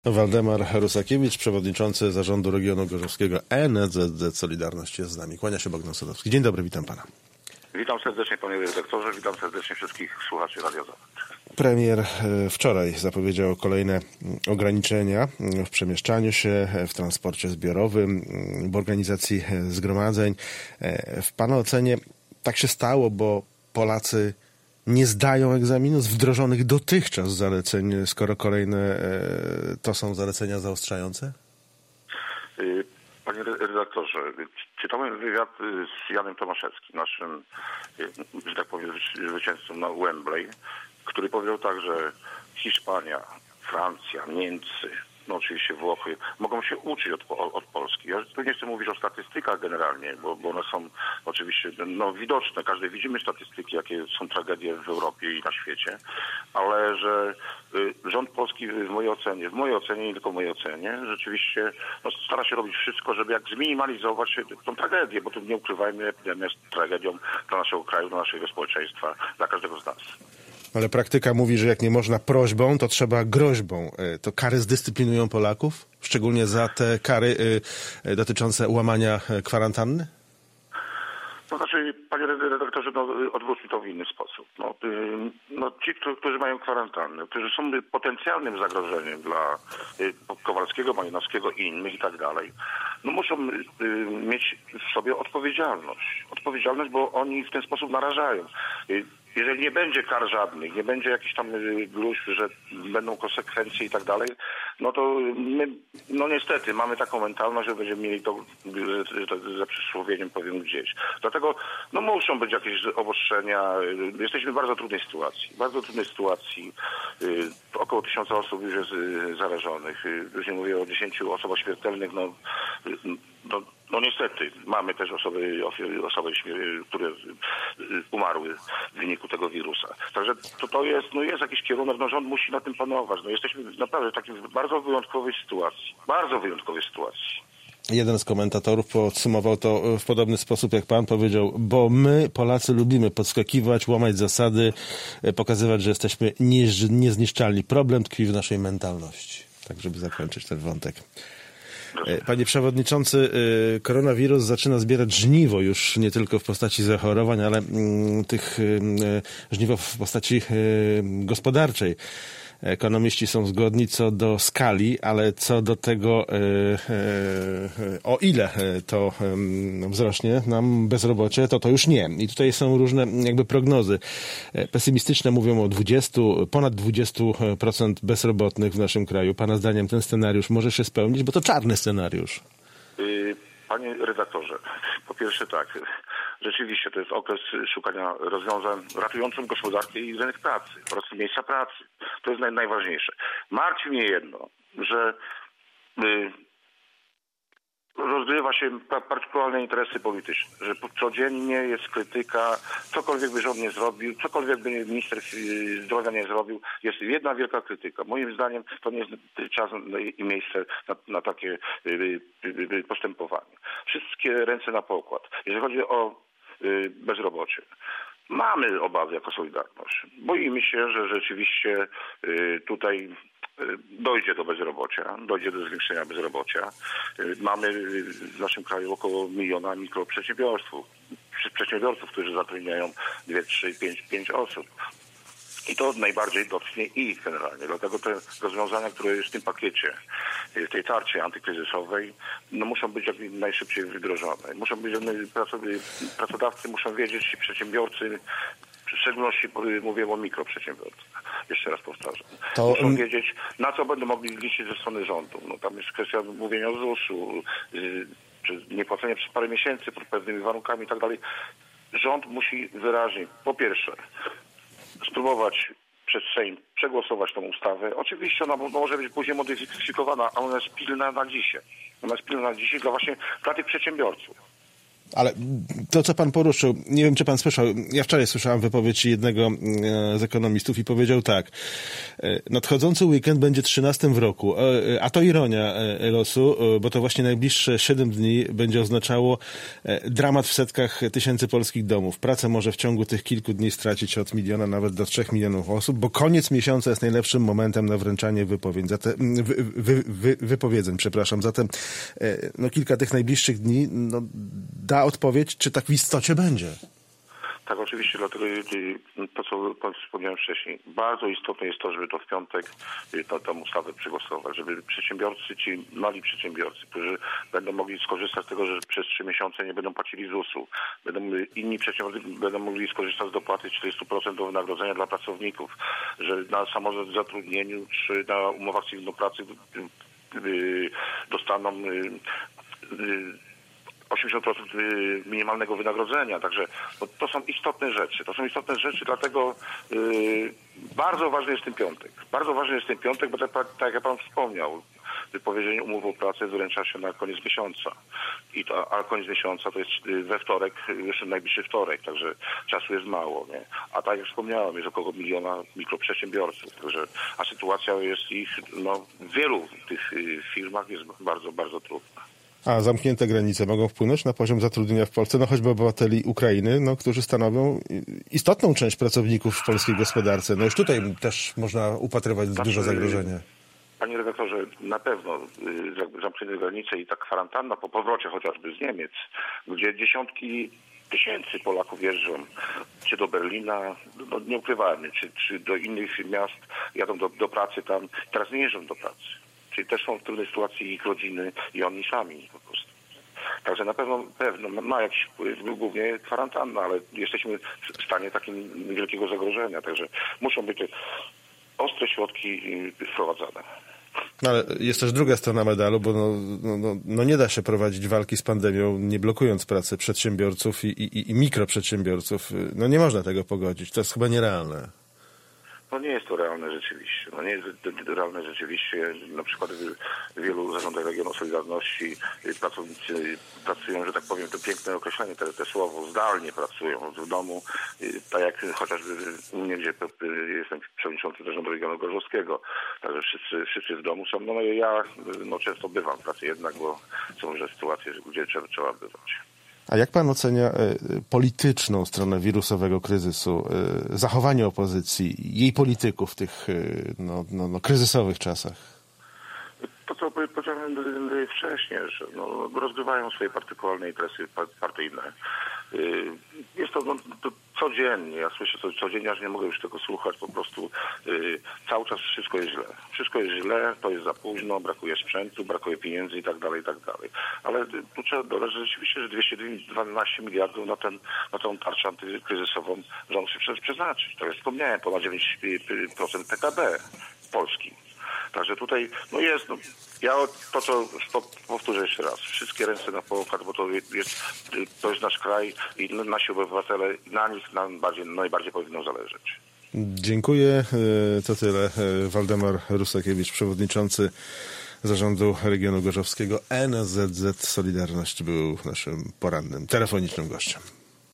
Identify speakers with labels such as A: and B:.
A: Waldemar Rusakiewicz, przewodniczący Zarządu Regionu Gorzowskiego NSZZ Solidarność jest z nami. Kłania się Bogdan Sadowski. Dzień dobry, witam pana.
B: Witam serdecznie panie redaktorze, witam serdecznie wszystkich słuchaczy Radia ZAP.
A: Premier wczoraj zapowiedział kolejne ograniczenia w przemieszczaniu się, w transporcie zbiorowym, w organizacji zgromadzeń. W pana ocenie tak się stało, bo Polacy nie zdają egzaminu z wdrożonych dotychczas zaleceń, skoro kolejne to są zalecenia zaostrzające?
B: Panie redaktorze, czytałem wywiad z Janem Tomaszewskim, naszym, że tak powiem, zwycięzcą na Wembley, który powiedział tak, że Hiszpania, Francja, Niemcy, no oczywiście Włochy, mogą się uczyć od Polski. Ja tu nie chcę mówić o statystykach generalnie, bo one są oczywiście widoczne. Każdy widzimy statystyki, jakie są tragedie w Europie i na świecie, ale że rząd polski w mojej ocenie, nie tylko w mojej ocenie, rzeczywiście stara się robić wszystko, żeby jak zminimalizować tą tragedię, bo tu nie ukrywajmy, epidemia jest tragedią dla naszego kraju, dla naszego społeczeństwa, dla każdego z nas.
A: Ale praktyka mówi, że jak nie można prośbą, to trzeba groźbą. To kary zdyscyplinują Polaków? Szczególnie za te kary dotyczące łamania kwarantanny?
B: To znaczy, panie redaktorze, odwróćmy to w inny sposób. Ci, którzy mają kwarantannę, którzy są potencjalnym zagrożeniem dla Kowalskiego, Malinowskiego i innych i tak dalej, muszą mieć w sobie odpowiedzialność. Odpowiedzialność, bo oni w ten sposób narażają. Jeżeli nie będzie kar żadnych, nie będzie jakichś tam gróźb, że będą konsekwencje i tak dalej, to my, niestety mamy taką mentalność, że będziemy mieli to, za przysłowieniem powiem, gdzieś. Dlatego, muszą być jakieś obostrzenia. Jesteśmy w bardzo trudnej sytuacji. Około 1000 osób już jest zarażonych. Już nie mówię o 10 osobach śmiertelnych. Niestety mamy też osoby, które umarły w wyniku tego wirusa. Także to jest, jest jakiś kierunek, rząd musi na tym panować. Jesteśmy naprawdę w takiej bardzo wyjątkowej sytuacji.
A: Jeden z komentatorów podsumował to w podobny sposób, jak pan powiedział, bo my, Polacy, lubimy podskakiwać, łamać zasady, pokazywać, że jesteśmy niezniszczalni. Problem tkwi w naszej mentalności. Tak, żeby zakończyć ten wątek. Panie przewodniczący, koronawirus zaczyna zbierać żniwo już nie tylko w postaci zachorowań, ale tych żniwo w postaci gospodarczej. Ekonomiści są zgodni co do skali, ale co do tego, o ile to wzrośnie nam bezrobocie, to już nie. I tutaj są różne prognozy. Pesymistyczne mówią o ponad 20% bezrobotnych w naszym kraju. Pana zdaniem ten scenariusz może się spełnić, bo to czarny scenariusz.
B: Panie redaktorze, po pierwsze tak, rzeczywiście to jest okres szukania rozwiązań ratujących gospodarkę i rynek pracy oraz miejsca pracy. To jest najważniejsze. Martwi mnie jedno, że rozgrywa się partykularne interesy polityczne, że codziennie jest krytyka, cokolwiek by rząd nie zrobił, cokolwiek by minister zdrowia nie zrobił, jest jedna wielka krytyka. Moim zdaniem to nie jest czas i miejsce na takie postępowanie. Wszystkie ręce na pokład. Jeżeli chodzi o bezrobocie, mamy obawy jako Solidarność. Boimy się, że rzeczywiście tutaj dojdzie do bezrobocia, dojdzie do zwiększenia bezrobocia. Mamy w naszym kraju około 1 miliona mikroprzedsiębiorców, którzy zatrudniają 2, 3, 5 osób. I to najbardziej dotknie ich generalnie. Dlatego te rozwiązania, które jest w tym pakiecie, w tej tarczy antykryzysowej, muszą być jak najszybciej wdrożone. Pracodawcy muszą wiedzieć i przedsiębiorcy, w szczególności mówię o mikroprzedsiębiorcach, jeszcze raz powtarzam, muszą wiedzieć, na co będą mogli liczyć ze strony rządu. Tam jest kwestia mówienia o ZUS-u, czy niepłacenia przez parę miesięcy pod pewnymi warunkami i tak dalej. Rząd musi wyraźnie, po pierwsze, spróbować przez Sejm przegłosować tą ustawę. Oczywiście ona może być później modyfikowana, a ona jest pilna na dzisiaj. Ona jest pilna na dzisiaj dla tych przedsiębiorców.
A: Ale to, co pan poruszył, nie wiem, czy pan słyszał, ja wczoraj słyszałem wypowiedź jednego z ekonomistów i powiedział tak, nadchodzący weekend będzie 13 w roku, a to ironia losu, bo to właśnie najbliższe 7 dni będzie oznaczało dramat w setkach tysięcy polskich domów. Pracę może w ciągu tych kilku dni stracić od 1 miliona nawet do 3 milionów osób, bo koniec miesiąca jest najlepszym momentem na wręczanie wypowiedzeń. Zatem kilka tych najbliższych dni da odpowiedź, czy tak w istocie będzie.
B: Tak, oczywiście, dlatego to, co wspomniałem wcześniej, bardzo istotne jest to, żeby to w piątek tę ustawę przegłosować, żeby przedsiębiorcy, ci mali przedsiębiorcy, którzy będą mogli skorzystać z tego, że przez 3 miesiące nie będą płacili ZUS-u, inni przedsiębiorcy będą mogli skorzystać z dopłaty 40% do wynagrodzenia dla pracowników, że na samozatrudnieniu czy na umowach cywilnopracy dostaną 80% minimalnego wynagrodzenia. Także to są istotne rzeczy. To są istotne rzeczy, dlatego bardzo ważny jest ten piątek. Bardzo ważny jest ten piątek, bo tak jak pan wspomniał, wypowiedzenie umowy o pracę wręcza się na koniec miesiąca. A koniec miesiąca to jest we wtorek, jeszcze najbliższy wtorek, także czasu jest mało. Nie? A tak jak wspomniałem, jest około 1 miliona mikroprzedsiębiorców. Także, a sytuacja jest ich, w wielu tych firmach jest bardzo, bardzo trudna.
A: A zamknięte granice mogą wpłynąć na poziom zatrudnienia w Polsce, choćby obywateli Ukrainy, którzy stanowią istotną część pracowników w polskiej gospodarce. Już tutaj też można upatrywać duże zagrożenie.
B: Panie redaktorze, na pewno zamknięte granice i ta kwarantanna po powrocie chociażby z Niemiec, gdzie dziesiątki tysięcy Polaków jeżdżą, czy do Berlina, nie ukrywajmy, czy do innych miast, jadą do pracy tam, teraz nie jeżdżą do pracy. Czyli też są w trudnej sytuacji ich rodziny i oni sami po prostu. Także na pewno ma jakiś wpływ, głównie kwarantanna, ale jesteśmy w stanie takim wielkiego zagrożenia. Także muszą być ostre środki wprowadzane.
A: Ale jest też druga strona medalu, bo nie da się prowadzić walki z pandemią, nie blokując pracy przedsiębiorców i mikroprzedsiębiorców. Nie można tego pogodzić. To jest chyba nierealne.
B: Nie jest to realne rzeczywiście. Nie jest realne rzeczywiście. Na przykład w wielu zarządach regionu Solidarności pracownicy pracują, że tak powiem, to piękne określenie, te słowo, zdalnie pracują w domu, tak jak chociażby u mnie, gdzie jestem przewodniczącym zarządu regionu gorzowskiego. Także wszyscy w domu są. Ja często bywam w pracy jednak, bo są różne sytuacje, gdzie trzeba bywać.
A: A jak pan ocenia polityczną stronę wirusowego kryzysu, zachowanie opozycji, jej polityków w tych kryzysowych czasach?
B: To, co powiedziałem wcześniej, że rozgrywają swoje partykularne interesy partyjne. Jest to codziennie, ja słyszę to codziennie, aż nie mogę już tego słuchać, po prostu cały czas wszystko jest źle. Wszystko jest źle, to jest za późno, brakuje sprzętu, brakuje pieniędzy i tak dalej, i tak dalej. Ale tu trzeba dodać, że rzeczywiście, że 212 miliardów na tą tarczę antykryzysową rząd chce przeznaczyć. Tak jak wspomniałem, ponad 9% PKB Polski. Także tutaj jest, ja to powtórzę jeszcze raz, wszystkie ręce na pokład, bo to jest nasz kraj i nasi obywatele, na nich najbardziej powinno zależeć.
A: Dziękuję. To tyle. Waldemar Rusakiewicz, przewodniczący Zarządu Regionu Gorzowskiego NSZZ Solidarność, był naszym porannym telefonicznym gościem.